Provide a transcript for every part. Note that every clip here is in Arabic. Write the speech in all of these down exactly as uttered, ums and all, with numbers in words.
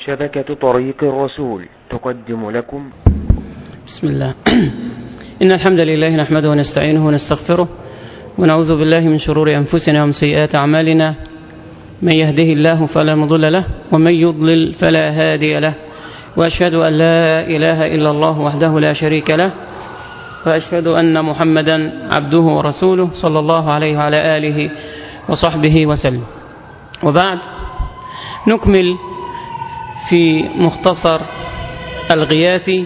شبكة طريق الرسول تقدم لكم. بسم الله. إن الحمد لله نحمده ونستعينه ونستغفره ونعوذ بالله من شرور أنفسنا ومن سيئات أعمالنا. من يهده الله فلا مضل له ومن يضلل فلا هادي له، وأشهد أن لا إله إلا الله وحده لا شريك له، وأشهد أن محمدا عبده ورسوله صلى الله عليه وعلى آله وصحبه وسلم. وبعد، نكمل في مختصر الغياثي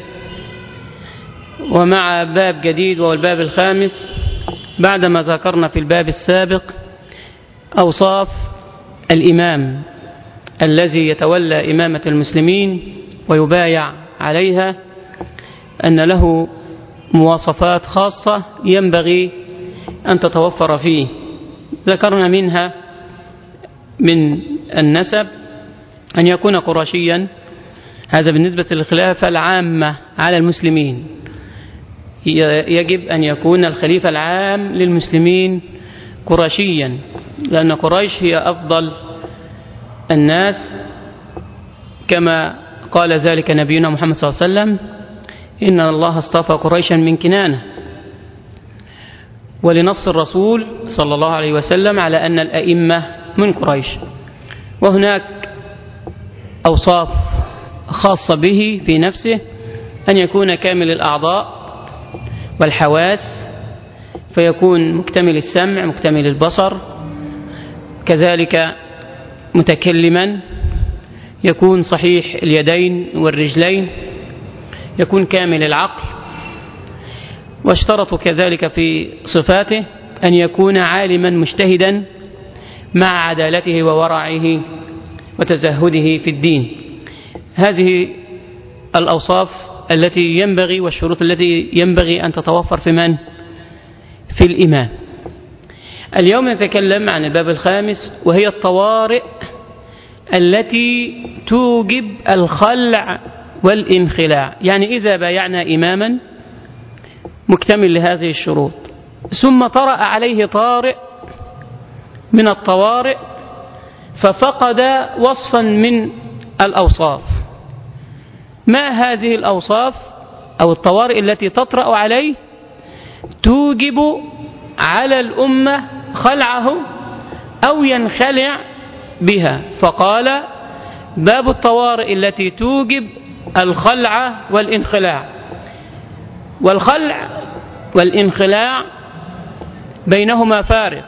ومع باب جديد وهو الباب الخامس، بعدما ذكرنا في الباب السابق أوصاف الإمام الذي يتولى إمامة المسلمين ويبايع عليها، أن له مواصفات خاصة ينبغي أن تتوفر فيه. ذكرنا منها من النسب أن يكون قرشيا، هذا بالنسبة للخلافة العامة على المسلمين، يجب أن يكون الخليفة العام للمسلمين قرشيا، لأن قريش هي أفضل الناس، كما قال ذلك نبينا محمد صلى الله عليه وسلم: إن الله اصطفى قريشا من كنانة. ولنص الرسول صلى الله عليه وسلم على أن الأئمة من قريش. وهناك أوصاف خاصة به في نفسه، أن يكون كامل الأعضاء والحواس، فيكون مكتمل السمع مكتمل البصر، كذلك متكلما، يكون صحيح اليدين والرجلين، يكون كامل العقل. واشترطوا كذلك في صفاته أن يكون عالما مجتهدا مع عدالته وورعه وتزهده في الدين. هذه الأوصاف التي ينبغي والشروط التي ينبغي أن تتوفر في من؟ في الإمام. اليوم نتكلم عن الباب الخامس، وهي الطوارئ التي توجب الخلع والانخلاع. يعني إذا بايعنا إماما مكتمل لهذه الشروط، ثم طرأ عليه طارئ من الطوارئ ففقد وصفا من الأوصاف، ما هذه الأوصاف أو الطوارئ التي تطرأ عليه توجب على الأمة خلعه أو ينخلع بها؟ فقال: باب الطوارئ التي توجب الخلع والانخلاع. والخلع والانخلاع بينهما فارق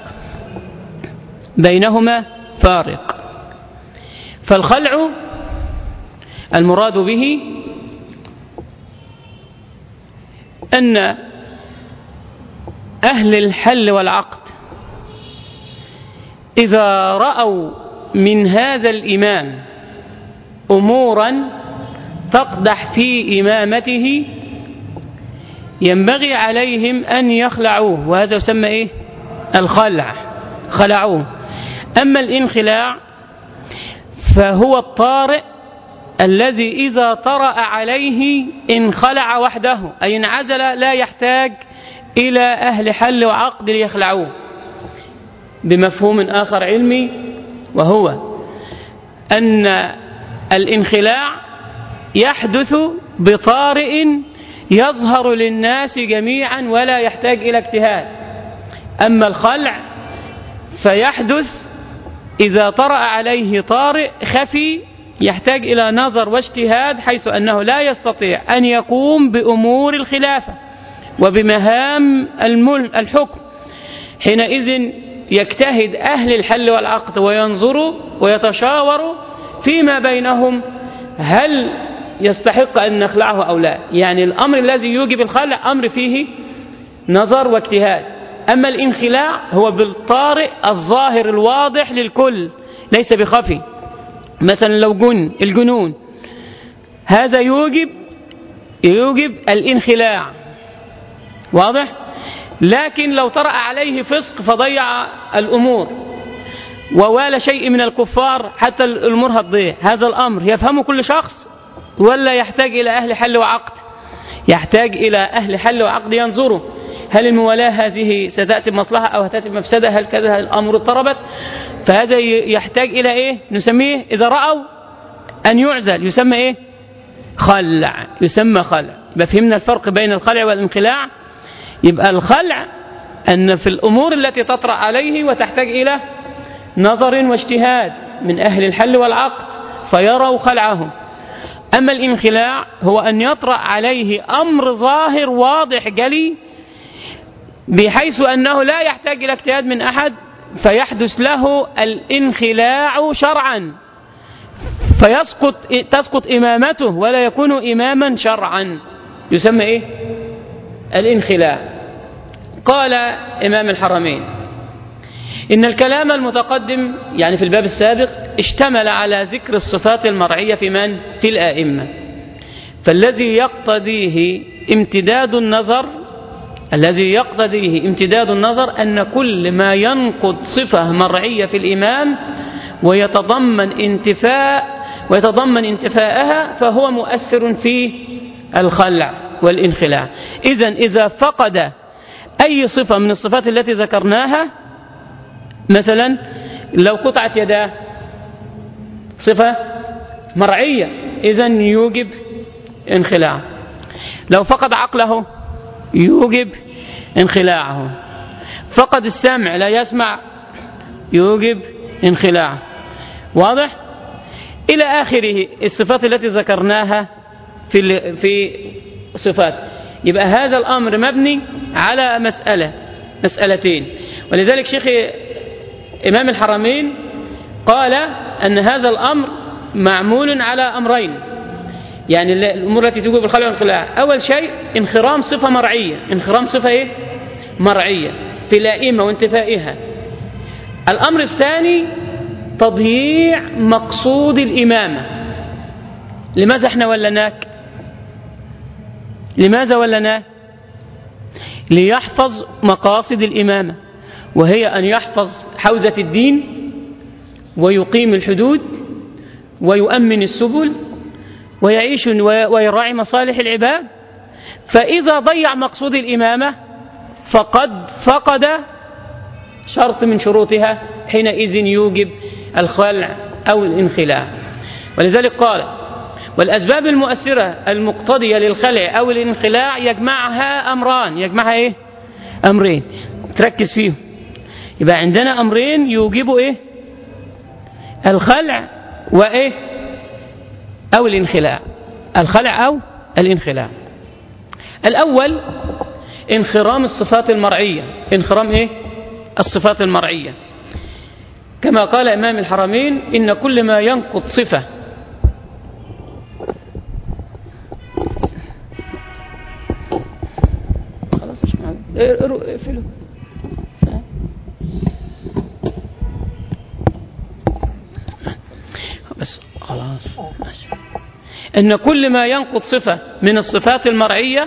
بينهما فارق فالخلع المراد به أن أهل الحل والعقد إذا رأوا من هذا الإمام أمورا تقدح في إمامته ينبغي عليهم أن يخلعوه، وهذا يسمى إيه؟ الخلع، خلعوه. أما الانخلاع فهو الطارئ الذي إذا طرأ عليه انخلع وحده، أي انعزل، لا يحتاج إلى أهل حل وعقد ليخلعوه. بمفهوم آخر علمي، وهو أن الانخلاع يحدث بطارئ يظهر للناس جميعا ولا يحتاج إلى اجتهاد. أما الخلع فيحدث إذا طرأ عليه طارئ خفي يحتاج إلى نظر واجتهاد، حيث أنه لا يستطيع أن يقوم بأمور الخلافة وبمهام الحكم. حينئذ يجتهد أهل الحل والعقد وينظروا ويتشاوروا فيما بينهم هل يستحق أن نخلعه أو لا. يعني الأمر الذي يوجب الخلع أمر فيه نظر واجتهاد. أما الانخلاع هو بالطارئ الظاهر الواضح للكل، ليس بخفي. مثلا لو جن الجنون، هذا يوجب يوجب الانخلاع، واضح. لكن لو طرأ عليه فسق فضيع الأمور ووالى شيء من الكفار حتى الأمور هتضيع، هذا الأمر يفهمه كل شخص ولا يحتاج إلى أهل حل وعقد؟ يحتاج إلى أهل حل وعقد ينظروا هل الموالاة هذه ستأتي بمصلحة أو هتأتي بمفسدة، هل كذا الأمر اضطربت. فهذا يحتاج إلى إيه؟ نسميه إذا رأوا أن يعزل يسمى إيه؟ خلع، يسمى خلع. يبقى فهمنا الفرق بين الخلع والانخلاع. يبقى الخلع أن في الأمور التي تطرأ عليه وتحتاج إلى نظر واجتهاد من أهل الحل والعقد فيروا خلعهم. أما الانخلاع هو أن يطرأ عليه أمر ظاهر واضح جلي بحيث أنه لا يحتاج إلى اجتهاد من أحد فيحدث له الانخلاع شرعا، فيسقط تسقط إمامته ولا يكون إماما شرعا، يسمى إيه؟ الانخلاع. قال إمام الحرمين إن الكلام المتقدم يعني في الباب السابق اشتمل على ذكر الصفات المرعية في من؟ في الآئمة، فالذي يقتضيه امتداد النظر الذي يقتضيه امتداد النظر أن كل ما ينقض صفة مرعية في الإمام ويتضمن انتفاء ويتضمن انتفاءها فهو مؤثر في الخلع والانخلاع. إذن إذا فقد أي صفة من الصفات التي ذكرناها، مثلا لو قطعت يداه صفة مرعية إذن يوجب انخلاع، لو فقد عقله يوجب انخلاعه، فقد السمع لا يسمع يوجب انخلاعه. واضح؟ إلى آخره الصفات التي ذكرناها في في صفات. يبقى هذا الأمر مبني على مسألة مسألتين، ولذلك شيخ إمام الحرمين قال أن هذا الأمر معمول على أمرين، يعني الأمور التي توجب الخلع والانخلاع. أول شيء انخرام صفة مرعية، انخرام صفة إيه؟ مرعية في الأئمة وانتفائها. الأمر الثاني تضييع مقصود الإمامة. لماذا احنا ولناك؟ لماذا ولناك؟ ليحفظ مقاصد الإمامة، وهي أن يحفظ حوزة الدين ويقيم الحدود ويؤمن السبل ويعيش ويراعي مصالح العباد. فإذا ضيع مقصود الإمامة فقد فقد شرط من شروطها، حينئذ يوجب الخلع أو الانخلاع. ولذلك قال والأسباب المؤثرة المقتضية للخلع أو الانخلاع يجمعها أمران، يجمعها إيه؟ أمرين، تركز فيهم. يبقى عندنا أمرين يوجبوا إيه؟ الخلع وإيه؟ أو الانخلاع، الخلع أو الانخلاع. الأول انخرام الصفات المرعية، انخرام إيه؟ الصفات المرعية، كما قال إمام الحرمين إن كل ما ينقض صفة خلاص اقفلوا بس خلاص ماشي. إن كل ما ينقض صفة من الصفات المرعية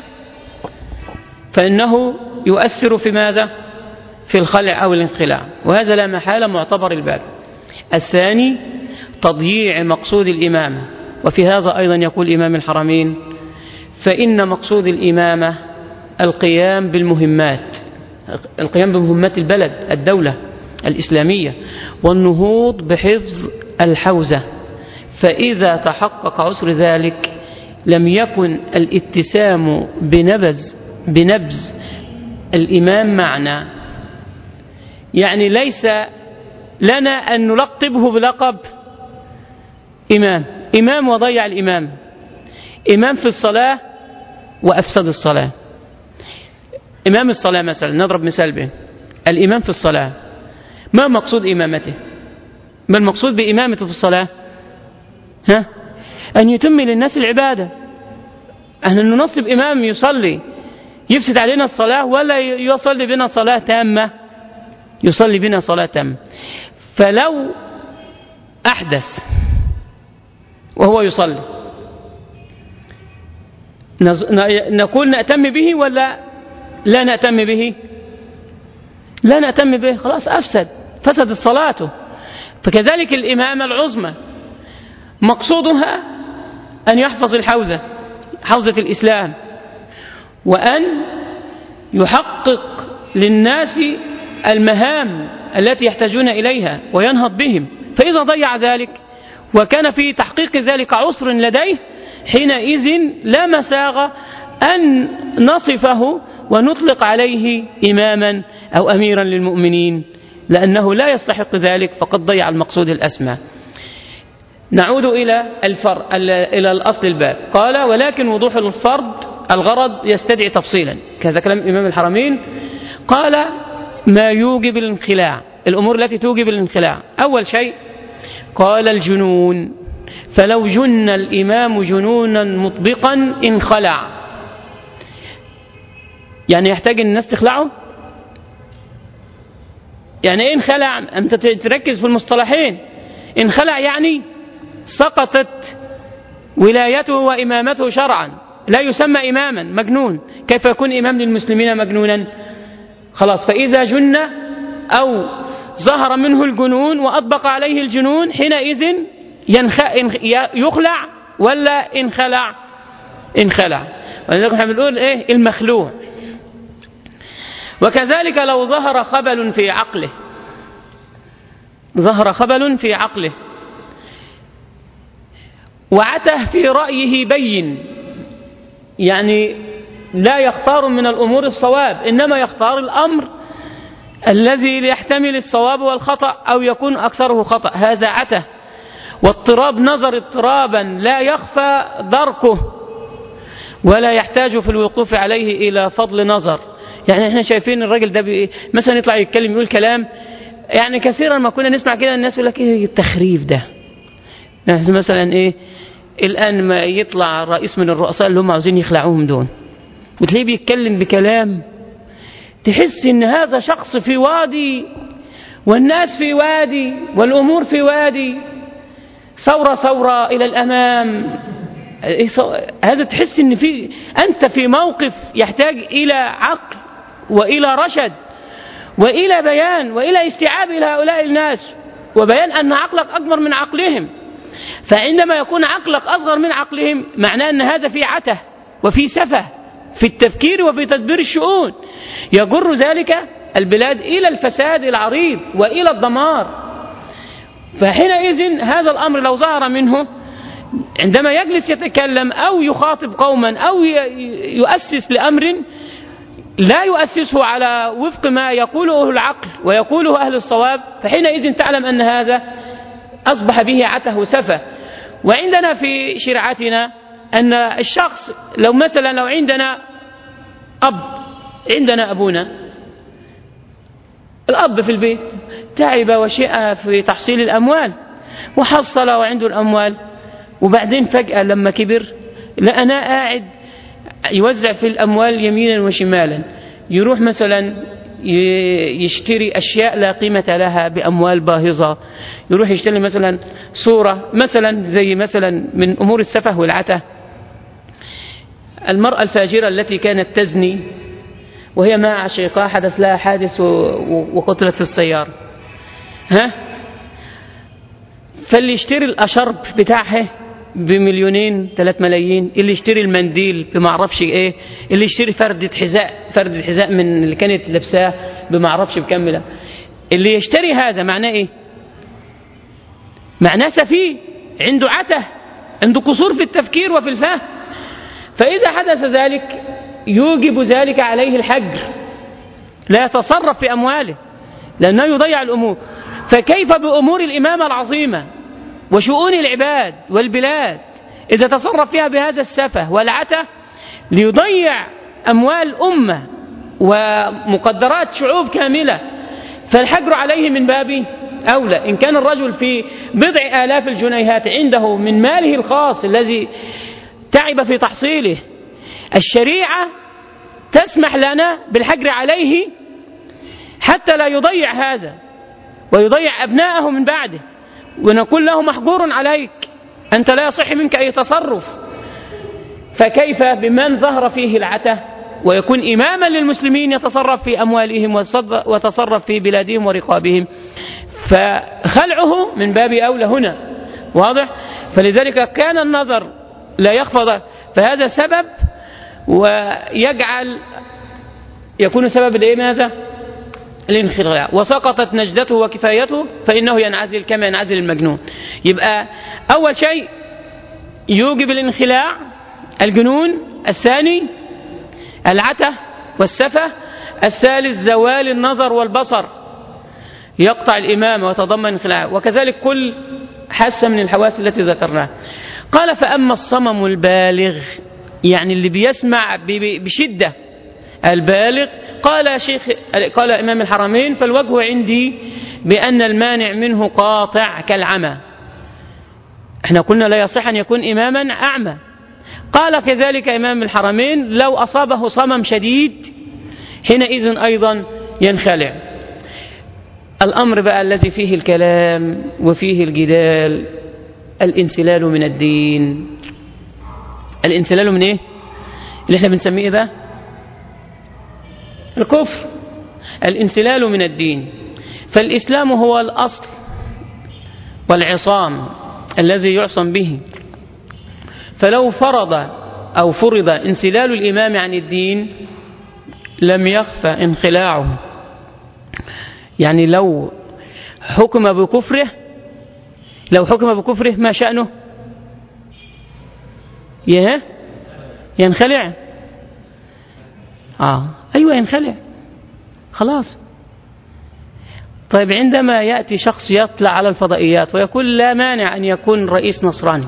فإنه يؤثر في ماذا؟ في الخلع أو الانخلاع، وهذا لا محالة معتبر الباب. الثاني تضييع مقصود الإمامة، وفي هذا أيضا يقول إمام الحرمين فإن مقصود الإمامة القيام بالمهمات، القيام بمهمات البلد الدولة الإسلامية والنهوض بحفظ الحوزة، فإذا تحقق عسر ذلك لم يكن الاتسام بنبذ بنبذ الإمام معنا. يعني ليس لنا أن نلقبه بلقب إمام، إمام وضيع الإمام، إمام في الصلاة وأفسد الصلاة. إمام الصلاة مثلا نضرب مثال به، الإمام في الصلاة ما مقصود إمامته؟ ما المقصود بإمامته في الصلاة؟ ها؟ أن يتم للناس العبادة. أن ننصب إمام يصلي يفسد علينا الصلاة، ولا يصلي بنا صلاة تامة؟ يصلي بنا صلاة تامة. فلو أحدث وهو يصلي نقول نأتم به ولا لا نأتم به؟ لا نأتم به، خلاص أفسد، فسدت صلاته. فكذلك الإمامة العظمى مقصودها أن يحفظ الحوزة، حوزة الإسلام، وأن يحقق للناس المهام التي يحتاجون إليها وينهض بهم. فإذا ضيع ذلك وكان في تحقيق ذلك عسر لديه، حينئذ لا مساغ أن نصفه ونطلق عليه إماما أو أميرا للمؤمنين، لأنه لا يستحق ذلك، فقد ضيع المقصود الأسمى. نعود إلى الفرق إلى الأصل الباب. قال: ولكن وضوح الفرض الغرض يستدعي تفصيلا، كذا كلام إمام الحرمين. قال: ما يوجب الانخلاع، الأمور التي توجب الانخلاع. أول شيء قال: الجنون، فلو جن الإمام جنونا مطبقا انخلع. يعني يحتاج الناس تخلعه؟ يعني ايه انخلع؟ أنت تركز في المصطلحين. انخلع يعني سقطت ولايته وإمامته شرعا، لا يسمى إماما، مجنون. كيف يكون إمام للمسلمين مجنونا؟ خلاص، فإذا جن أو ظهر منه الجنون وأطبق عليه الجنون، حينئذ ينخ... يخلع ولا انخلع؟ انخلع. ولذلك احنا بنقول ايه؟ المخلوع. وكذلك لو ظهر خبل في عقله، ظهر خبل في عقله وعته في رأيه بين، يعني لا يختار من الأمور الصواب، إنما يختار الأمر الذي يحتمل الصواب والخطأ أو يكون أكثره خطأ، هذا عته. واضطراب نظر اضطرابا لا يخفى دركه ولا يحتاج في الوقوف عليه إلى فضل نظر. يعني احنا شايفين الراجل ده مثلا يطلع يتكلم يقول كلام، يعني كثيرا ما كنا نسمع كده الناس يقول لك ايه التخريف ده. مثلا ايه الآن ما يطلع رئيس من الرؤساء اللي هم عاوزين يخلعوهم دول، وتلاقيه بيتكلم بكلام تحس ان هذا شخص في وادي والناس في وادي والأمور في وادي، ثورة ثورة إلى الأمام. هذا تحس ان في أنت في موقف يحتاج إلى عقل وإلى رشد وإلى بيان وإلى استيعاب إلى هؤلاء الناس، وبيان أن عقلك أكبر من عقلهم. فعندما يكون عقلك أصغر من عقلهم معناه أن هذا في عته وفي سفه في التفكير وفي تدبير الشؤون، يجر ذلك البلاد إلى الفساد العريض وإلى الدمار. فحينئذ هذا الأمر لو ظهر منه عندما يجلس يتكلم أو يخاطب قوما أو يؤسس لأمر لا يؤسسه على وفق ما يقوله العقل ويقوله أهل الصواب، فحينئذ تعلم أن هذا أصبح به عته وسفة. وعندنا في شريعتنا أن الشخص لو مثلا لو عندنا أب، عندنا أبونا الأب في البيت تعب وشاء في تحصيل الأموال وحصل وعنده الأموال، وبعدين فجأة لما كبر لقناه قاعد يوزع في الأموال يمينا وشمالا، يروح مثلا يشتري أشياء لا قيمة لها بأموال باهظة، يروح يشتري مثلا صورة مثلا زي مثلا من أمور السفه والعته المرأة الفاجرة التي كانت تزني وهي مع شقاء حدث لها حادث وقتلت في السيارة، ها فاللي يشتري الأشرب بتاعها بمليونين ثلاث ملايين، اللي يشتري المنديل بمعرفش ايه، اللي يشتري فردة حذاء فردة حذاء من اللي كانت لابساه بمعرفش بكملة، اللي يشتري هذا معناه ايه؟ معناه سفيه، عنده عته، عنده قصور في التفكير وفي الفهم. فإذا حدث ذلك يوجب ذلك عليه الحجر، لا يتصرف في أمواله لأنه يضيع الأمور. فكيف بأمور الإمامة العظيمة وشؤون العباد والبلاد إذا تصرف فيها بهذا السفه والعته ليضيع أموال أمة ومقدرات شعوب كاملة؟ فالحجر عليه من باب أولى. إن كان الرجل في بضع آلاف الجنيهات عنده من ماله الخاص الذي تعب في تحصيله، الشريعة تسمح لنا بالحجر عليه حتى لا يضيع هذا ويضيع أبناءه من بعده، ونقول له محجور عليك، أنت لا يصح منك أي تصرف. فكيف بمن ظهر فيه العته ويكون إماما للمسلمين يتصرف في أموالهم وتصرف في بلادهم ورقابهم؟ فخلعه من باب أولى هنا، واضح؟ فلذلك كان النظر لا يخفض، فهذا سبب ويجعل يكون سبب لإيه ماذا؟ الانخلاع. وسقطت نجدته وكفايته فإنه ينعزل كما ينعزل المجنون. يبقى أول شيء يوجب الانخلاع الجنون، الثاني العته والسفه، الثالث زوال النظر والبصر يقطع الإمامة ويتضمن انخلاع، وكذلك كل حاسة من الحواس التي ذكرناها. قال فأما الصمم البالغ، يعني اللي بيسمع بشدة البالغ، قال شيخ قال إمام الحرمين فالوجه عندي بأن المانع منه قاطع كالعمى. احنا قلنا لا يصح أن يكون إماما أعمى. قال كذلك إمام الحرمين لو أصابه صمم شديد حينئذ أيضا ينخلع. الأمر بقى الذي فيه الكلام وفيه الجدال الانسلال من الدين. الانسلال من ايه؟ اللي احنا بنسميه ده الكفر. الانسلال من الدين، فالإسلام هو الأصل والعصام الذي يعصم به، فلو فرض أو فرض انسلال الإمام عن الدين لم يخفى انخلاعه. يعني لو حكم بكفره لو حكم بكفره ما شأنه؟ يه ينخلع. آه أيوة ينخلع خلاص. طيب عندما يأتي شخص يطلع على الفضائيات ويقول لا مانع أن يكون رئيس نصراني،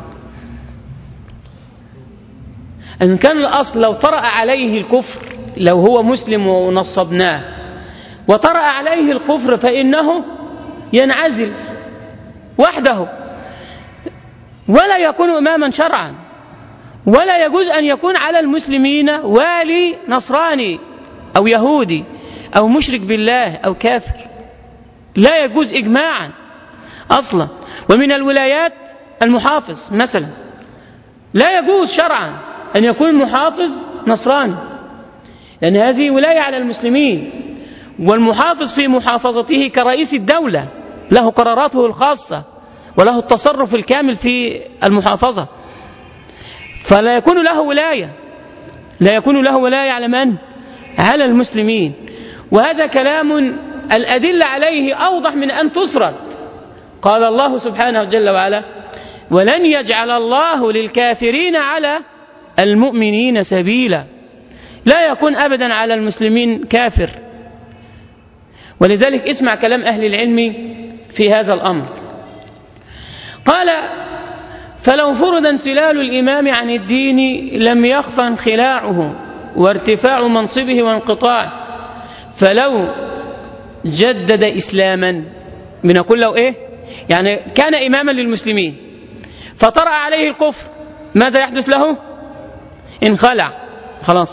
إن كان الأصل لو طرأ عليه الكفر، لو هو مسلم ونصبناه وطرأ عليه الكفر فإنه ينعزل وحده ولا يكون إماما شرعا، ولا يجوز أن يكون على المسلمين والي نصراني أو يهودي أو مشرك بالله أو كافر، لا يجوز إجماعا أصلا. ومن الولايات المحافظ مثلا، لا يجوز شرعا أن يكون محافظ نصراني، لأن هذه ولاية على المسلمين، والمحافظ في محافظته كرئيس الدولة له قراراته الخاصة وله التصرف الكامل في المحافظة، فلا يكون له ولاية لا يكون له ولاية على من؟ على المسلمين. وهذا كلام الأدلة عليه أوضح من أن تسرد. قال الله سبحانه جل وعلا ولن يجعل الله للكافرين على المؤمنين سبيلا، لا يكون أبدا على المسلمين كافر. ولذلك اسمع كلام أهل العلم في هذا الأمر. قال فلو فرض انسلال الإمام عن الدين لم يخفى انخلاعه وارتفاع منصبه وانقطاعه، فلو جدد إسلاما، بنقول له إيه؟ يعني كان إماما للمسلمين فطرأ عليه الكفر، ماذا يحدث له؟ انخلع خلاص.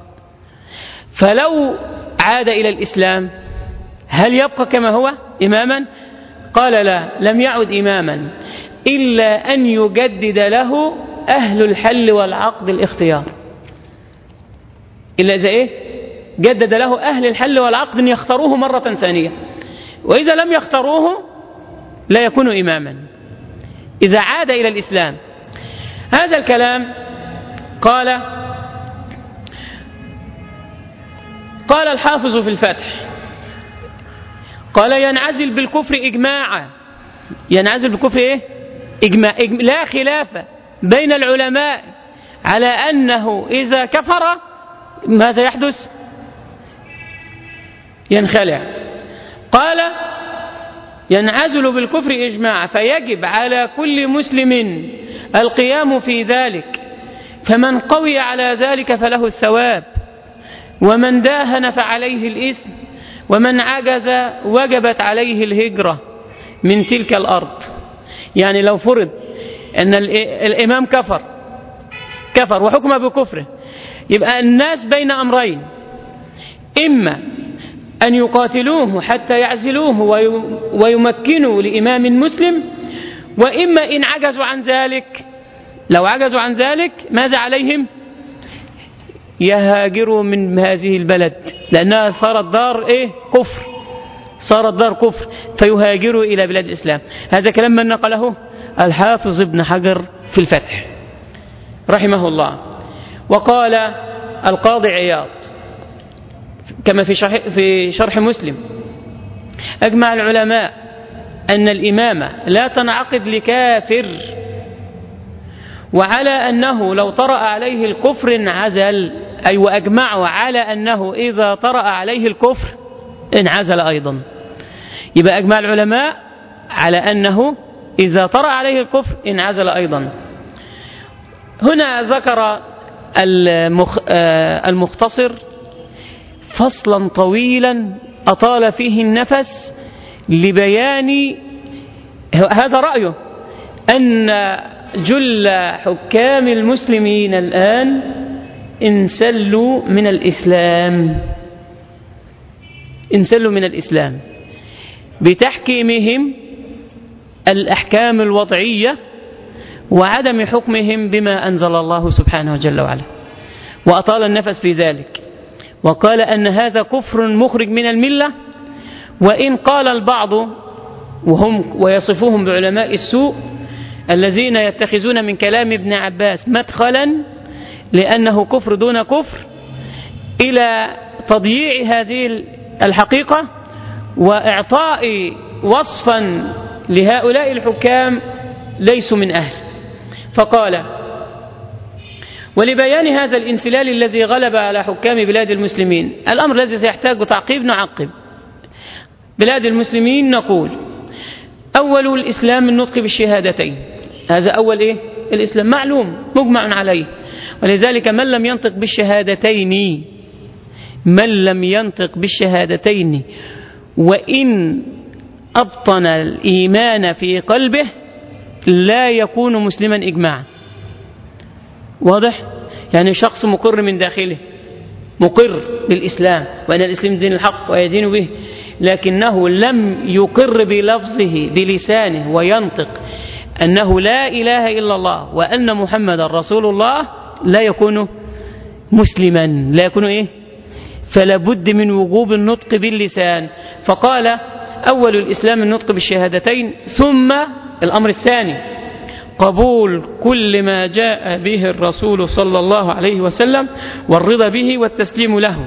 فلو عاد إلى الإسلام هل يبقى كما هو إماما؟ قال لا، لم يعد إماما إلا أن يجدد له أهل الحل والعقد الاختيار. إلا إذا إيه؟ جدد له أهل الحل والعقد أن يختاروه مرة ثانية، وإذا لم يختاروه لا يكون إماما إذا عاد إلى الإسلام. هذا الكلام قال قال الحافظ في الفتح، قال ينعزل بالكفر إجماعا. ينعزل بالكفر إيه؟ إجماع. إجماع. لا خلاف بين العلماء على أنه إذا كفر ماذا يحدث؟ ينخلع. قال ينعزل بالكفر إجماعا، فيجب على كل مسلم القيام في ذلك، فمن قوي على ذلك فله الثواب، ومن داهن فعليه الإثم، ومن عجز وجبت عليه الهجرة من تلك الأرض. يعني لو فرض أن الإمام كفر كفر وحكم بكفره، يبقى الناس بين أمرين، إما أن يقاتلوه حتى يعزلوه ويمكنوا لإمام مسلم، وإما إن عجزوا عن ذلك، لو عجزوا عن ذلك ماذا عليهم؟ يهاجروا من هذه البلد، لأنها صارت دار إيه؟ كفر، صارت دار كفر، فيهاجروا إلى بلاد الإسلام. هذا كلام من نقله الحافظ ابن حجر في الفتح رحمه الله. وقال القاضي عياض كما في شرح, في شرح مسلم: أجمع العلماء أن الإمامة لا تنعقد لكافر وعلى أنه لو طرأ عليه الكفر انعزل، أي وأجمعوا على أنه إذا طرأ عليه الكفر انعزل أيضا. يبقى أجمع العلماء على أنه إذا طرأ عليه الكفر انعزل أيضا. هنا ذكر المختصر فصلا طويلا أطال فيه النفس لبيان هذا رأيه، أن جل حكام المسلمين الآن انسلوا من الإسلام انسلوا من الإسلام بتحكيمهم الأحكام الوضعية وعدم حكمهم بما أنزل الله سبحانه جل وعلا، وأطال النفس في ذلك وقال أن هذا كفر مخرج من الملة. وإن قال البعض وهم ويصفوهم بعلماء السوء الذين يتخذون من كلام ابن عباس مدخلا لأنه كفر دون كفر إلى تضييع هذه الحقيقة وإعطاء وصفا لهؤلاء الحكام ليسوا من أهل. فقال: ولبيان هذا الانسلال الذي غلب على حكام بلاد المسلمين، الأمر الذي سيحتاج تعقيب نعقب. بلاد المسلمين نقول: أول الإسلام النطق بالشهادتين، هذا أول إيه؟ الإسلام معلوم مجمع عليه، ولذلك من لم ينطق بالشهادتين من لم ينطق بالشهادتين وإن أبطن الإيمان في قلبه لا يكون مسلما إجماعا. واضح؟ يعني شخص مقر من داخله مقر بالإسلام وأن الإسلام دين الحق ويدين به، لكنه لم يقر بلفظه بلسانه وينطق أنه لا إله إلا الله وأن محمد رسول الله، لا يكون مسلما، لا يكون إيه؟ فلا بد من وجوب النطق باللسان. فقال: أول الإسلام النطق بالشهادتين، ثم الأمر الثاني قبول كل ما جاء به الرسول صلى الله عليه وسلم والرضا به والتسليم له.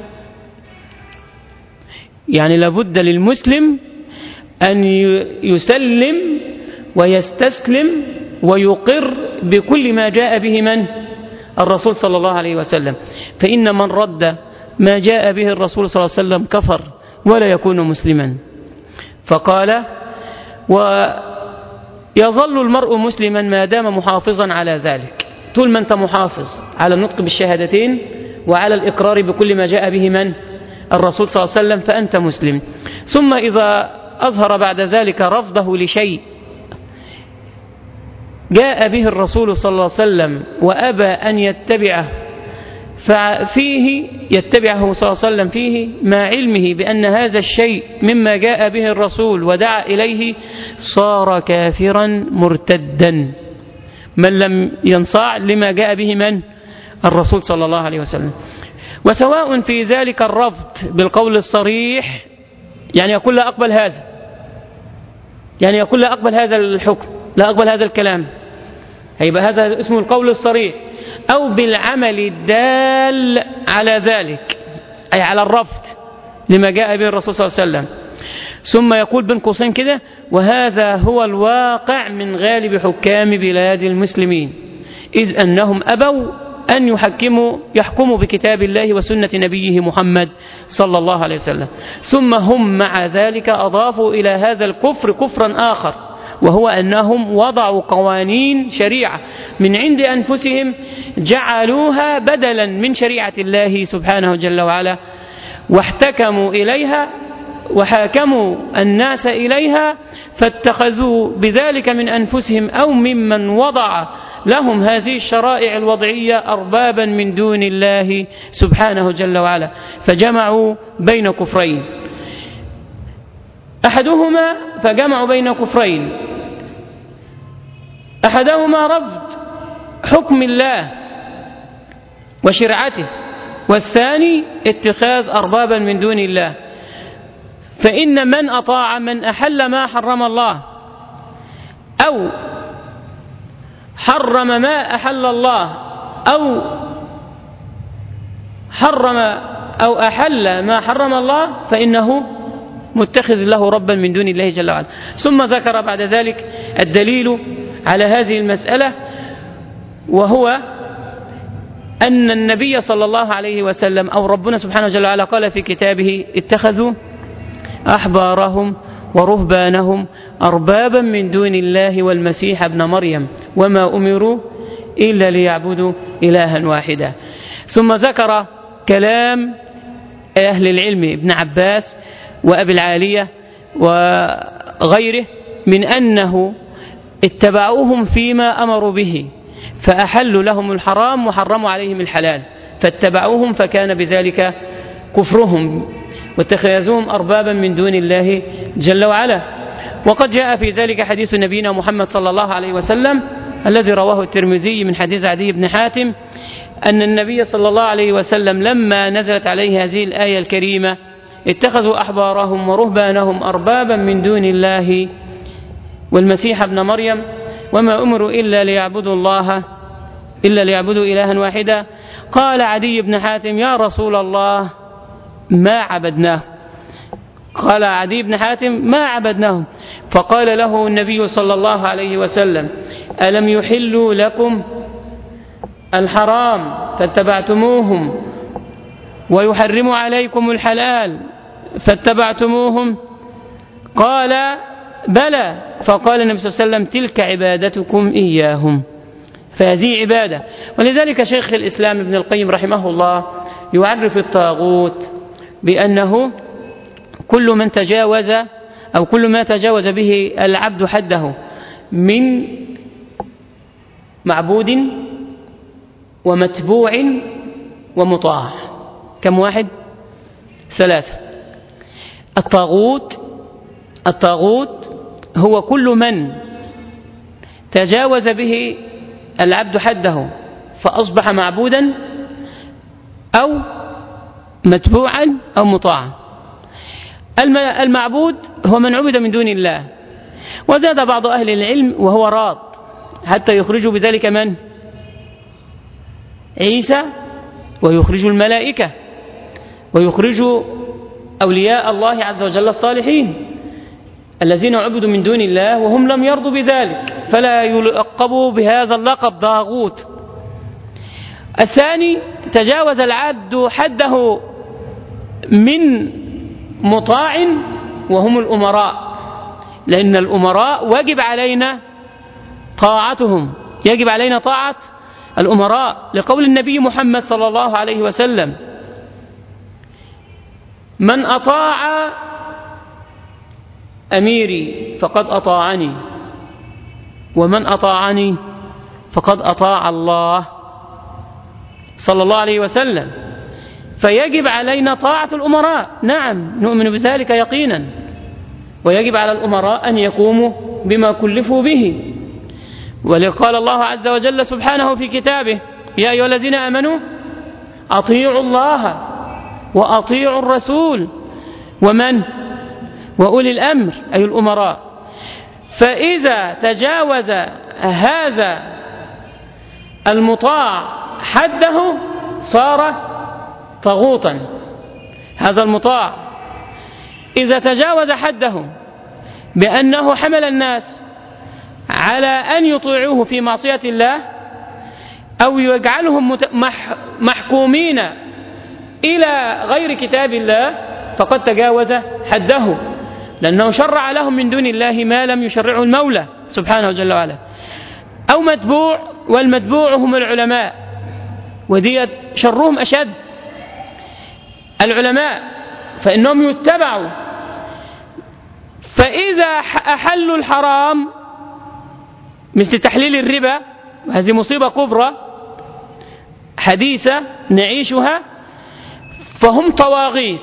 يعني لابد للمسلم أن يسلم ويستسلم ويقر بكل ما جاء به من؟ الرسول صلى الله عليه وسلم، فإن من رد ما جاء به الرسول صلى الله عليه وسلم كفر ولا يكون مسلما. فقال: ويظل المرء مسلما ما دام محافظا على ذلك. طول ما أنت محافظ على النطق بالشهادتين وعلى الإقرار بكل ما جاء به من؟ الرسول صلى الله عليه وسلم فأنت مسلم. ثم إذا أظهر بعد ذلك رفضه لشيء جاء به الرسول صلى الله عليه وسلم وأبى أن يتبعه، ففيه يتبعه صلى الله عليه وسلم فيه مع علمه بأن هذا الشيء مما جاء به الرسول ودعا إليه، صار كافرا مرتدا من لم ينصاع لما جاء به من؟ الرسول صلى الله عليه وسلم. وسواء في ذلك الرفض بالقول الصريح، يعني يقول لا أقبل هذا، يعني يقول لا أقبل هذا الحكم، لا أقبل هذا الكلام، هيبقى هذا اسمه القول الصريح، أو بالعمل الدال على ذلك أي على الرفض لما جاء به الرسول صلى الله عليه وسلم. ثم يقول بين قوسين كده: وهذا هو الواقع من غالب حكام بلاد المسلمين، إذ أنهم أبوا أن يحكموا يحكموا بكتاب الله وسنة نبيه محمد صلى الله عليه وسلم. ثم هم مع ذلك أضافوا إلى هذا الكفر كفرا آخر، وهو أنهم وضعوا قوانين شريعة من عند أنفسهم جعلوها بدلا من شريعة الله سبحانه جل وعلا، واحتكموا إليها وحاكموا الناس إليها، فاتخذوا بذلك من أنفسهم أو ممن وضع لهم هذه الشرائع الوضعية أربابا من دون الله سبحانه جل وعلا، فجمعوا بين كفرين. أحدهما فجمعوا بين كفرين، أحدهما رفض حكم الله وشرعته، والثاني اتخاذ أربابا من دون الله. فإن من أطاع من أحل ما حرم الله أو حرم ما أحل الله أو حرم أو أحل ما حرم الله فإنه متخذ له ربا من دون الله جل وعلا. ثم ذكر بعد ذلك الدليل على هذه المسألة، وهو أن النبي صلى الله عليه وسلم أو ربنا سبحانه جل وعلا قال في كتابه اتخذوا أحبارهم ورهبانهم أربابا من دون الله والمسيح ابن مريم وما أمروا إلا ليعبدوا إلها واحدا. ثم ذكر كلام أهل العلم ابن عباس وأبي العالية وغيره من أنه اتبعوهم فيما أمروا به فأحلوا لهم الحرام وحرموا عليهم الحلال، فاتبعوهم فكان بذلك كفرهم واتخذوهم أربابا من دون الله جل وعلا. وقد جاء في ذلك حديث نبينا محمد صلى الله عليه وسلم الذي رواه الترمذي من حديث عدي بن حاتم أن النبي صلى الله عليه وسلم لما نزلت عليه هذه الآية الكريمة اتخذوا أحبارهم ورهبانهم أربابا من دون الله والمسيح ابن مريم وما أمروا إلا ليعبدوا الله إلا ليعبدوا إلها واحدا، قال عدي بن حاتم يا رسول الله ما عبدناه. قال عدي بن حاتم ما عبدناهم، فقال له النبي صلى الله عليه وسلم ألم يحلوا لكم الحرام فاتبعتموهم ويحرموا عليكم الحلال فاتبعتموهم؟ قال بلى. فقال النبي صلى الله عليه وسلم تلك عبادتكم إياهم، فهذه عبادة. ولذلك شيخ الإسلام ابن القيم رحمه الله يعرف الطاغوت بأنه كل من تجاوز أو كل ما تجاوز به العبد حده من معبود ومتبوع ومطاع. كم واحد؟ ثلاثة. الطاغوت الطاغوت هو كل من تجاوز به العبد حده فأصبح معبودا أو متبوعا أو مطاعا. المعبود هو من عبد من دون الله، وزاد بعض أهل العلم وهو راض حتى يخرجوا بذلك من؟ عيسى، ويخرجوا الملائكة، ويخرجوا أولياء الله عز وجل الصالحين الذين عبدوا من دون الله وهم لم يرضوا بذلك فلا يلقبوا بهذا اللقب طاغوت. الثاني تجاوز العبد حده من مطاع وهم الأمراء، لأن الأمراء واجب علينا طاعتهم، يجب علينا طاعة الأمراء لقول النبي محمد صلى الله عليه وسلم من أطاع أميري فقد أطاعني ومن أطاعني فقد أطاع الله صلى الله عليه وسلم. فيجب علينا طاعة الأمراء، نعم نؤمن بذلك يقينا، ويجب على الأمراء أن يقوموا بما كلفوا به. ولقال الله عز وجل سبحانه في كتابه يا أيها الذين آمنوا أطيعوا الله وأطيعوا الرسول ومن وأولي الأمر أي الأمراء. فإذا تجاوز هذا المطاع حده صار طاغوتا. هذا المطاع إذا تجاوز حده بأنه حمل الناس على أن يطيعوه في معصية الله أو يجعلهم محكومين إلى غير كتاب الله فقد تجاوز حده، لأنه شرع لهم من دون الله ما لم يشرعه المولى سبحانه جل وعلا. أو متبوع، والمتبوع هم العلماء، ودي شرهم أشد. العلماء فإنهم يتبعوا، فإذا أحلوا الحرام مثل تحليل الربا، وهذه مصيبة كبرى حديثة نعيشها، فهم طواغيت.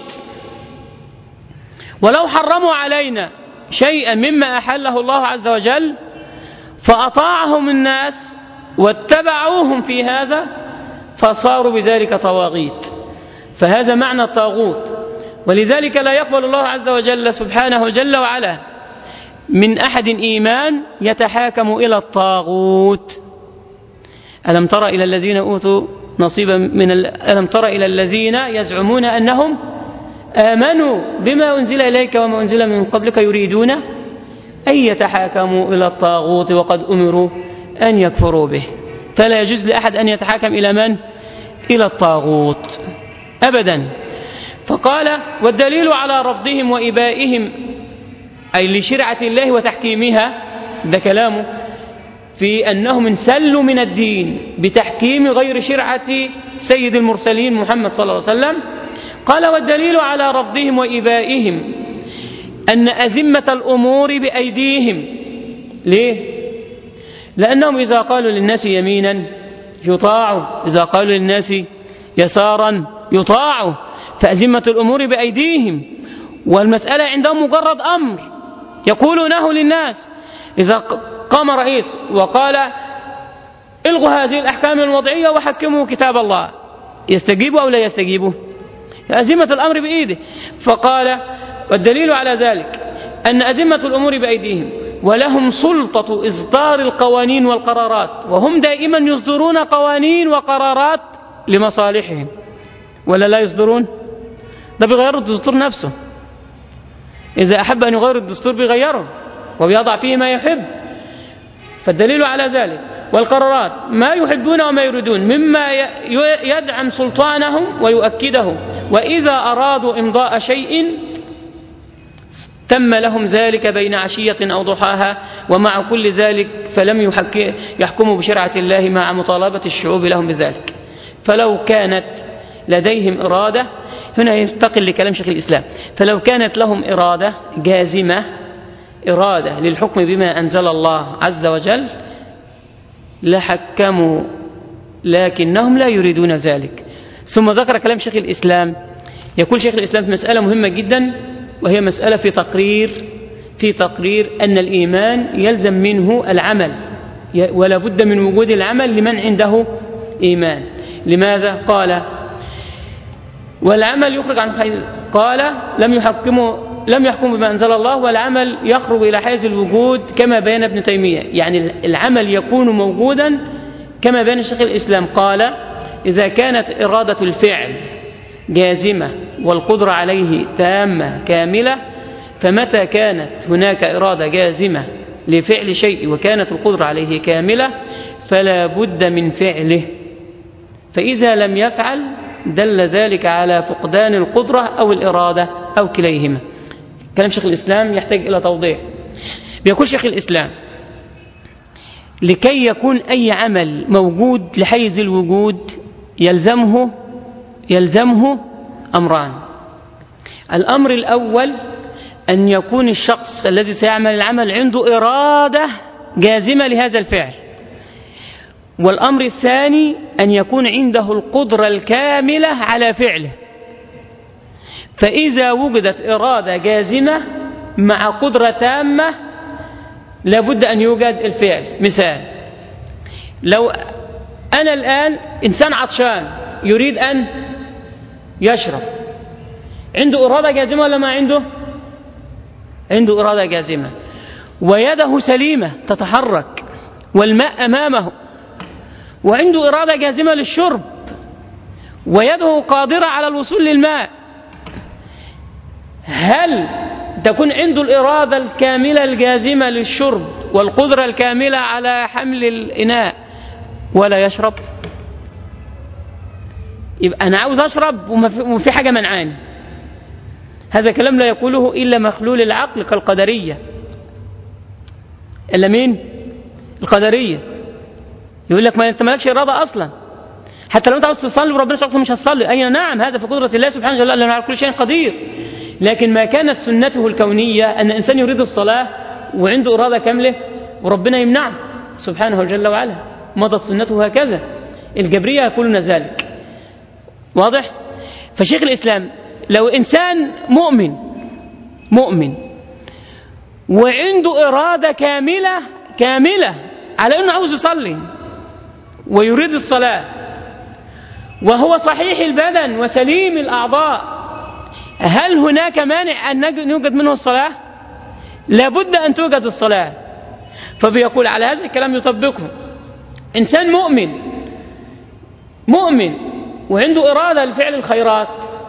ولو حرموا علينا شيئا مما أحله الله عز وجل فأطاعهم الناس واتبعوهم في هذا فصاروا بذلك طواغيت. فهذا معنى الطاغوت. ولذلك لا يقبل الله عز وجل سبحانه جل وعلا من أحد إيمان يتحاكم إلى الطاغوت. ألم تر إلى الذين أوتوا نصيبا من ال... ألم تر إلى الذين يزعمون أنهم آمنوا بما أنزل إليك وما أنزل من قبلك يريدون أن يتحاكموا إلى الطاغوت وقد أمروا أن يكفروا به. فلا يجوز لأحد أن يتحاكم إلى من؟ إلى الطاغوت أبدا. فقال والدليل على رفضهم وإبائهم أي لشرعة الله وتحكيمها، ده كلامه في أنهم انسلوا من الدين بتحكيم غير شرعة سيد المرسلين محمد صلى الله عليه وسلم. قال والدليل على رفضهم وإبائهم أن أزمة الأمور بأيديهم. ليه؟ لأنهم إذا قالوا للناس يمينا يطاعوا، إذا قالوا للناس يسارا يطاعوا، فأزمة الأمور بأيديهم، والمسألة عندهم مجرد أمر يقولونه للناس. إذا قام رئيس وقال الغوا هذه الأحكام الوضعية وحكموا كتاب الله، يستجيبوا أو لا يستجيبوا؟ أزمة الأمر بإيده. فقال والدليل على ذلك أن أزمة الأمور بأيديهم ولهم سلطة إصدار القوانين والقرارات، وهم دائما يصدرون قوانين وقرارات لمصالحهم، ولا لا يصدرون؟ ده بيغيروا الدستور نفسه، إذا أحب أن يغير الدستور بيغيره وبيضع فيه ما يحب. فالدليل على ذلك والقرارات ما يحبون وما يريدون مما يدعم سلطانهم ويؤكده، وإذا أرادوا إمضاء شيء تم لهم ذلك بين عشية أو ضحاها، ومع كل ذلك فلم يحكموا بشرعة الله مع مطالبة الشعوب لهم بذلك. فلو كانت لديهم إرادة، هنا ينتقل لكلام شيخ الإسلام، فلو كانت لهم إرادة جازمة، إرادة للحكم بما أنزل الله عز وجل، لحكموا، لكنهم لا يريدون ذلك. ثم ذكر كلام شيخ الإسلام، يقول شيخ الإسلام في مسألة مهمة جدا، وهي مسألة في تقرير في تقرير أن الإيمان يلزم منه العمل، ولا بد من وجود العمل لمن عنده إيمان. لماذا؟ قال والعمل يخرج عن حيز، قال لم يحكموا لم يحكموا بما أنزل الله، والعمل يخرج إلى حيز الوجود كما بين ابن تيمية، يعني العمل يكون موجودا كما بين شيخ الإسلام. قال إذا كانت إرادة الفعل جازمة والقدرة عليه تامة كاملة، فمتى كانت هناك إرادة جازمة لفعل شيء وكانت القدرة عليه كاملة فلا بد من فعله، فإذا لم يفعل دل ذلك على فقدان القدرة أو الإرادة أو كليهما. كلام شيخ الإسلام يحتاج إلى توضيح. بيقول شيخ الإسلام لكي يكون أي عمل موجود لحيز الوجود يلزمه يلزمه أمران. الأمر الأول أن يكون الشخص الذي سيعمل العمل عنده إرادة جازمة لهذا الفعل، والأمر الثاني أن يكون عنده القدرة الكاملة على فعله. فإذا وجدت إرادة جازمة مع قدرة تامة لابد أن يوجد الفعل. مثال، لو أنا الآن إنسان عطشان يريد أن يشرب، عنده إرادة جازمة ولا ما عنده؟ عنده إرادة جازمة، ويده سليمة تتحرك والماء أمامه، وعنده إرادة جازمة للشرب ويده قادرة على الوصول للماء. هل تكون عنده الإرادة الكاملة الجازمة للشرب والقدرة الكاملة على حمل الإناء ولا يشرب؟ يبقى أنا عاوز أشرب وفي حاجة منعاني. هذا كلام لا يقوله إلا مخلول العقل كالقدرية. إلا مين؟ القدرية. يقول لك ما أنت مالكش إرادة أصلا، حتى لو أنت عاوز تصلي وربنا شخص مش هتصلي. أي نعم، هذا في قدرة الله سبحانه وتعالى لأنه على كل شيء قدير، لكن ما كانت سنته الكونية أن الإنسان يريد الصلاة وعنده إرادة كاملة وربنا يمنعه سبحانه جل وعلا. مضت سنته هكذا. الجبرية يقولون ذلك. واضح؟ فشيخ الإسلام لو إنسان مؤمن مؤمن وعنده إرادة كاملة كاملة على أنه عاوز يصلي ويريد الصلاة وهو صحيح البدن وسليم الأعضاء، هل هناك مانع أن يوجد منه الصلاة؟ لابد أن توجد الصلاة. فبيقول على هذا الكلام يطبقه إنسان مؤمن مؤمن وعنده إرادة لفعل الخيرات،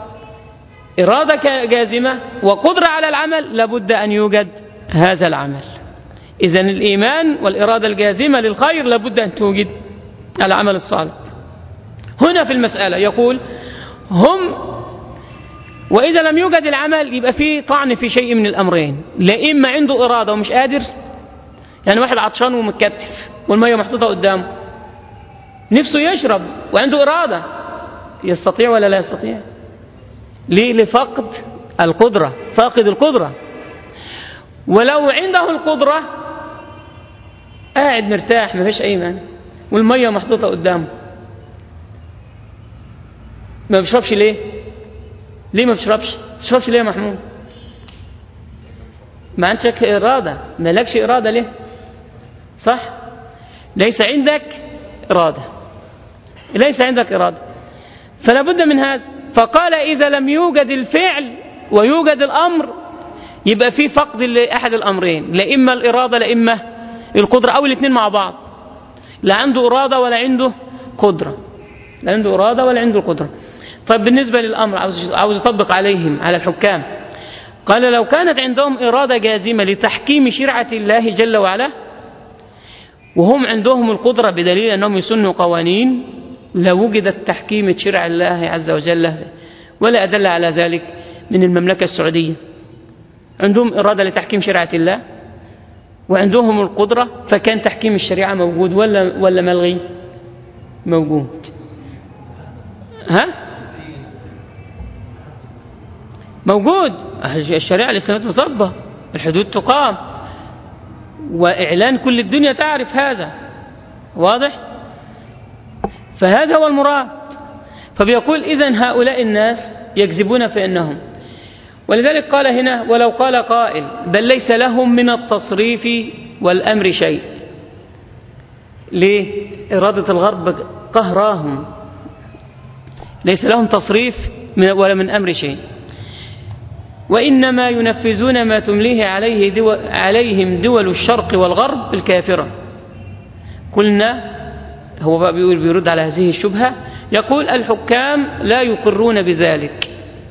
إرادة جازمة وقدرة على العمل، لابد أن يوجد هذا العمل. إذن الإيمان والإرادة الجازمة للخير لابد أن توجد العمل الصالح. هنا في المسألة يقول هم وإذا لم يوجد العمل يبقى فيه طعن في شيء من الأمرين، لا إما عنده إرادة ومش قادر، يعني واحد عطشان ومتكتف والمية محطوطة قدامه نفسه يشرب وعنده إرادة، يستطيع ولا لا يستطيع؟ ليه؟ لفقد القدرة، فاقد القدرة. ولو عنده القدرة قاعد مرتاح ما فيش أي مانع والمية محطوطة قدامه ما بيشربش ليه؟ ليه ما بيشربش؟ ما بيشربش ليه يا محمود؟ ما عندك إرادة، ما لكش إرادة ليه؟ صح؟ ليس عندك إرادة، ليس عندك إرادة، فلا بد من هذا. فقال إذا لم يوجد الفعل ويوجد الأمر يبقى في فقد لأحد الأمرين، لا إما الإرادة لا إما القدرة أو الاثنين مع بعض، لا عنده إرادة ولا عنده قدرة، لا عنده إرادة ولا عنده قدرة. طيب بالنسبة للأمر عاوز يطبق عليهم على الحكام، قال لو كانت عندهم إرادة جازمة لتحكيم شرعة الله جل وعلا وهم عندهم القدرة بدليل أنهم يسنوا قوانين لوجدت تحكيم شرع الله عز وجل، ولا أدل على ذلك من المملكة السعودية. عندهم إرادة لتحكيم شرعة الله وعندهم القدرة، فكان تحكيم الشريعة موجود ولا ولا ملغي؟ موجود. ها؟ موجود. الشريعة الإسلامية تطبق، الحدود تقام، وإعلان كل الدنيا تعرف هذا، واضح؟ فهذا هو المراد. فبيقول إذن هؤلاء الناس يكذبون في أنهم، ولذلك قال هنا ولو قال قائل بل ليس لهم من التصريف والأمر شيء. ليه؟ إرادة الغرب قهراهم، ليس لهم تصريف ولا من أمر شيء، وإنما ينفذون ما تمليه عليه دول عليهم دول الشرق والغرب الكافرة. قلنا هو بقى بيقول بيرد على هذه الشبهة، يقول الحكام لا يقرون بذلك.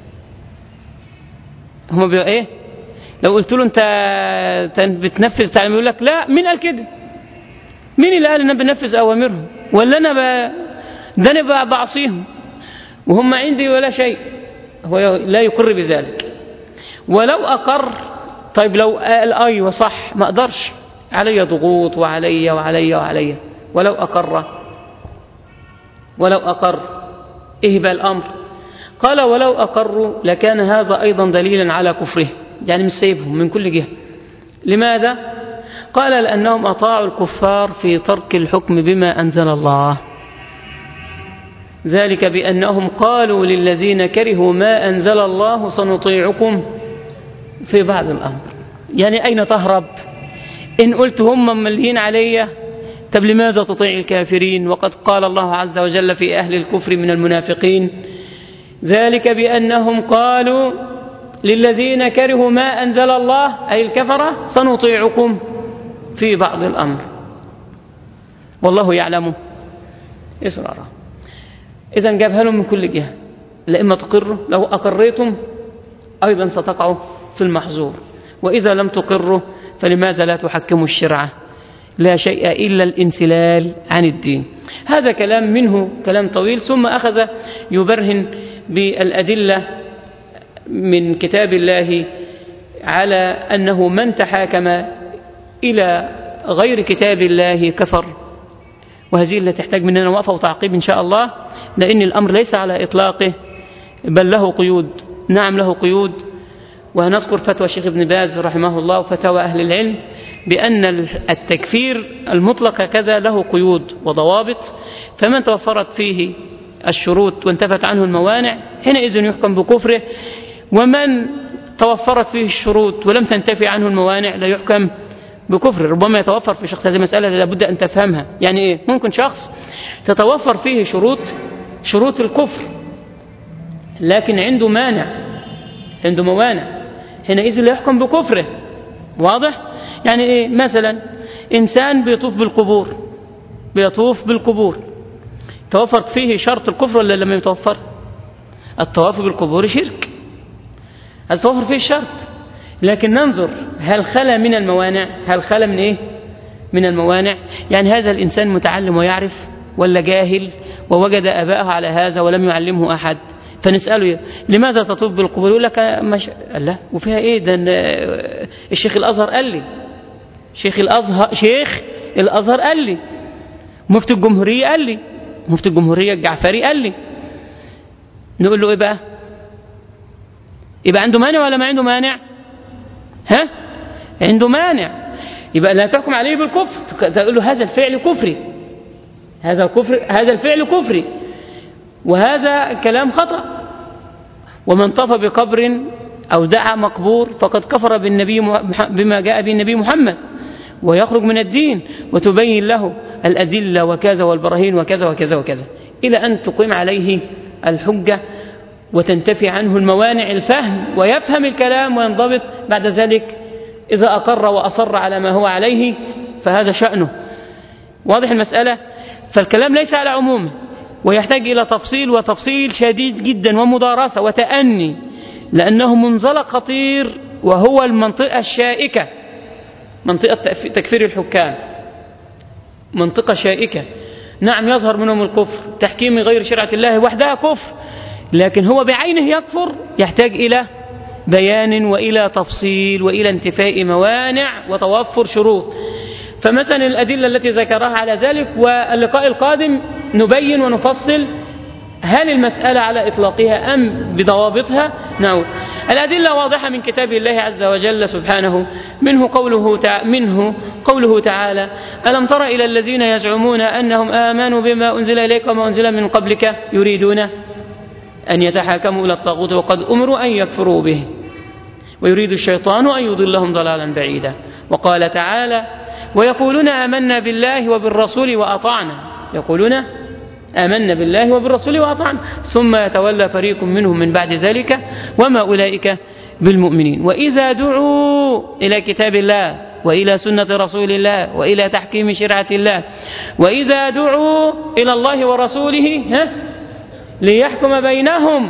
هم بيقول ايه؟ لو قلت له انت بتنفذ تعليم يقول لك لا، مين قال كده؟ مين اللي قال ان انا بنفذ اوامرهم؟ ولا انا ب... ده انا بعصيهم وهم عندي ولا شيء؟ هو لا يقر بذلك. ولو اقر، طيب لو قال ايوه صح ما اقدرش، علي ضغوط وعلي وعلي وعلي، ولو اقر ولو اقر ايه بقى الامر؟ قال ولو أقروا لكان هذا أيضا دليلا على كفره، يعني مش سيبهم من كل جهة. لماذا؟ قال لأنهم أطاعوا الكفار في ترك الحكم بما أنزل الله، ذلك بأنهم قالوا للذين كرهوا ما أنزل الله سنطيعكم في بعض الأمر. يعني أين تهرب؟ إن قلت هم مليين علي، طب لماذا تطيع الكافرين وقد قال الله عز وجل في أهل الكفر من المنافقين ذلك بأنهم قالوا للذين كرهوا ما أنزل الله أي الكفرة سنطيعكم في بعض الأمر والله يعلم إسرارا. إذن جابها لهم من كل جهة، لإما تقروا، لو أقريتم أيضا ستقعوا في المحظور، وإذا لم تقروا فلماذا لا تحكموا الشرعة؟ لا شيء إلا الانسلال عن الدين. هذا كلام منه كلام طويل، ثم أخذ يبرهن بالأدلة من كتاب الله على أنه من تحاكم إلى غير كتاب الله كفر، وهذه اللي تحتاج مننا وقفة وتعقيب إن شاء الله، لأن الأمر ليس على إطلاقه بل له قيود. نعم له قيود، ونذكر فتوى الشيخ ابن باز رحمه الله وفتوى أهل العلم بأن التكفير المطلق كذا له قيود وضوابط، فمن توفرت فيه الشروط وانتفت عنه الموانع حينئذ يحكم بكفره، ومن توفرت فيه الشروط ولم تنتفي عنه الموانع لا يحكم بكفره. ربما يتوفر في شخص، هذه مسألة لابد أن تفهمها. يعني إيه؟ ممكن شخص تتوفر فيه شروط شروط الكفر لكن عنده مانع، عنده موانع، حينئذ لا يحكم بكفره. واضح؟ يعني إيه؟ مثلا إنسان بيطوف بالقبور بيطوف بالقبور توفرت فيه شرط الكفر ولا لم يتوفر؟ الطواف بالقبور شرك، هل توفر فيه الشرط، لكن ننظر هل خلى من الموانع؟ هل خلى من إيه؟ من الموانع. يعني هذا الإنسان متعلم ويعرف ولا جاهل ووجد آباءه على هذا ولم يعلمه أحد، فنسأله لماذا تطوف بالقبور؟ يقول لك مش... لا وفيها إيه ده؟ الشيخ الأزهر قال لي، شيخ الأزهر شيخ الأزهر قال لي، مفتي الجمهورية قال لي، مفتي الجمهورية الجعفري قال لي. نقول له إيه بقى؟ يبقى عنده مانع ولا ما عنده مانع؟ ها؟ عنده مانع، يبقى لا تحكم عليه بالكفر، تقول له هذا الفعل كفري، هذا الكفر، هذا الفعل كفري، وهذا كلام خطأ. ومن طاف بقبر أو دعا مقبور فقد كفر بالنبي بما جاء به النبي محمد ويخرج من الدين، وتبين له الأدلة وكذا والبراهين وكذا وكذا وكذا إلى أن تقيم عليه الحجة وتنتفي عنه الموانع الفهم ويفهم الكلام وينضبط. بعد ذلك إذا أقر وأصر على ما هو عليه فهذا شأنه. واضح المسألة؟ فالكلام ليس على عمومه ويحتاج إلى تفصيل، وتفصيل شديد جدا ومدارسة وتأني، لأنه منزلق خطير، وهو المنطقة الشائكة، منطقة تكفير الحكام، منطقة شائكة. نعم يظهر منهم الكفر، تحكيم غير شرعة الله وحدها كفر، لكن هو بعينه يكفر، يحتاج إلى بيان وإلى تفصيل وإلى انتفاء موانع وتوفر شروط. فمثلا الأدلة التي ذكرها على ذلك، واللقاء القادم نبين ونفصل هل المسألة على إطلاقها أم بضوابطها. نعود الأدلة واضحة من كتاب الله عز وجل سبحانه، منه قوله تعالى, منه قوله تعالى ألم تر إلى الذين يزعمون أنهم آمنوا بما أنزل إليك وما أنزل من قبلك يريدون أن يتحاكموا إلى الطاغوت وقد أمروا أن يكفروا به ويريد الشيطان أن يضلهم ضلالا بعيدا. وقال تعالى ويقولون آمنا بالله وبالرسول وأطعنا، يقولون آمنا بالله وبالرسول وأطعنا ثم يتولى فريق منهم من بعد ذلك وما أولئك بالمؤمنين. وإذا دعوا إلى كتاب الله وإلى سنة رسول الله وإلى تحكيم شرعة الله، وإذا دعوا إلى الله ورسوله ها ليحكم بينهم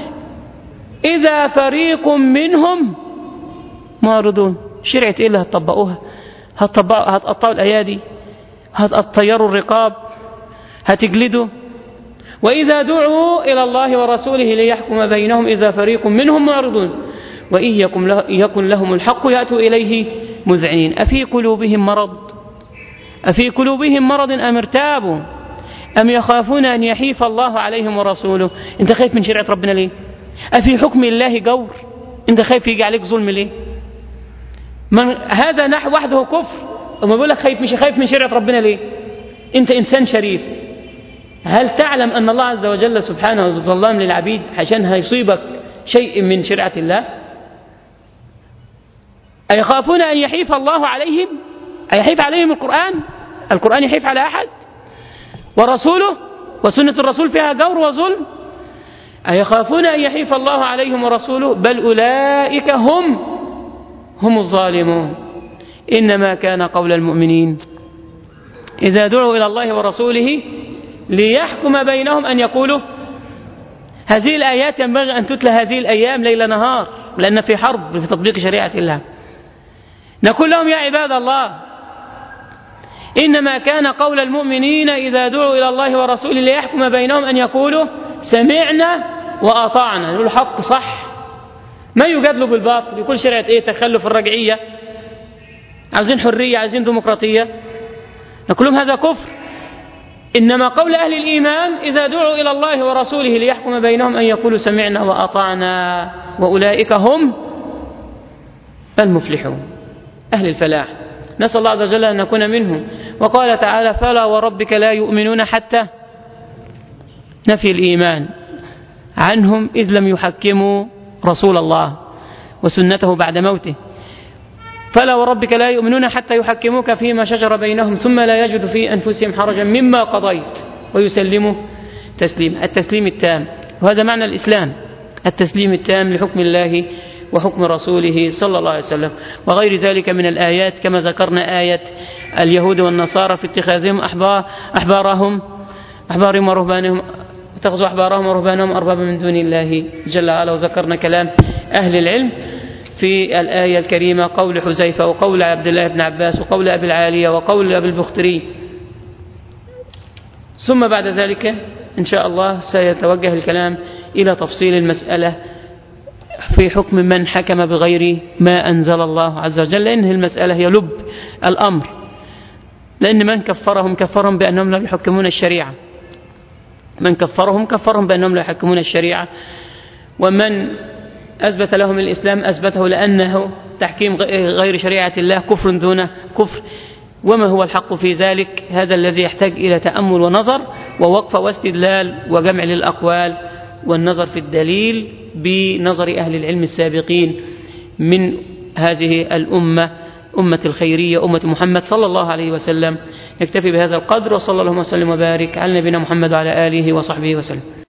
إذا فريق منهم معرضون. شرعة إيه اللي هتطبقوها؟ هتقطعوا الأيادي، هتطيروا الرقاب، هتجلدوا. وإذا دعوا إلى الله ورسوله ليحكم بينهم إذا فريق منهم معرضون وإن يكن لهم الحق يأتوا إليه مذعنين أفي قلوبهم مرض أفي قلوبهم مرض أم ارتابوا أم يخافون أن يحيف الله عليهم ورسوله. أنت خايف من شريعة ربنا ليه؟ أفي حكم الله جور؟ أنت خايف يجي عليك ظلم ليه؟ من هذا نحو وحده كفر. وما بقول لك خايف، مش خايف من شريعة ربنا ليه؟ أنت إنسان شريف، هل تعلم أن الله عز وجل سبحانه بالظلام للعبيد عشان هيصيبك شيء من شريعة الله؟ أيخافون أن يحيف الله عليهم؟ أيحيف عليهم القرآن؟ القرآن يحيف على أحد؟ ورسوله وسنة الرسول فيها جور وظلم؟ أيخافون أن يحيف الله عليهم ورسوله؟ بل أولئك هم هم الظالمون. إنما كان قول المؤمنين إذا دعوا إلى الله ورسوله ليحكم بينهم أن يقولوا. هذه الآيات ينبغي أن تتلى هذه الأيام ليل نهار، لأن في حرب في تطبيق شريعة الله. نقول لهم يا عباد الله إنما كان قول المؤمنين إذا دعوا إلى الله ورسوله ليحكم بينهم أن يقولوا سمعنا وأطعنا. نقول الحق صح، ما يجادلوا بالباطل، يقول شريعة إيه؟ تخلف الرجعية، عايزين حرية، عايزين ديمقراطية. نقول لهم هذا كفر. إنما قول أهل الإيمان إذا دعوا إلى الله ورسوله ليحكم بينهم أن يقولوا سمعنا وأطعنا وأولئك هم المفلحون، أهل الفلاح. نسأل الله عز وجل أن نكون منهم. وقال تعالى فلا وربك لا يؤمنون حتى نفي الإيمان عنهم إذ لم يحكموا رسول الله وسنته بعد موته. فلا وربك لا يؤمنون حتى يحكموك فيما شجر بينهم ثم لا يجد في أنفسهم حرجا مما قضيت ويسلموا تسليما. التسليم التام، وهذا معنى الإسلام، التسليم التام لحكم الله وحكم رسوله صلى الله عليه وسلم. وغير ذلك من الآيات كما ذكرنا آية اليهود والنصارى في اتخاذهم أحبار أحبارهم أحبارهم ورهبانهم اتخذوا أحبارهم ورهبانهم أربابا من دون الله جل وعلا. وذكرنا كلام أهل العلم في الآية الكريمة، قول حذيفة وقول عبد الله بن عباس وقول أبي العالية وقول أبي البختري ثم بعد ذلك إن شاء الله سيتوجه الكلام إلى تفصيل المسألة في حكم من حكم بغير ما أنزل الله عز وجل، لأن المسألة هي لب الأمر، لأن من كفرهم كفرهم بأنهم لا يحكمون الشريعة، من كفرهم كفرهم بأنهم لا يحكمون الشريعة، ومن أثبت لهم الإسلام أثبته لأنه تحكيم غير شريعة الله كفر دون كفر. وما هو الحق في ذلك؟ هذا الذي يحتاج إلى تأمل ونظر ووقف واستدلال وجمع للأقوال والنظر في الدليل بنظر أهل العلم السابقين من هذه الأمة، أمة الخيرية، أمة محمد صلى الله عليه وسلم. نكتفي بهذا القدر، وصلى الله وسلم وبارك على نبينا محمد وعلى آله وصحبه وسلم.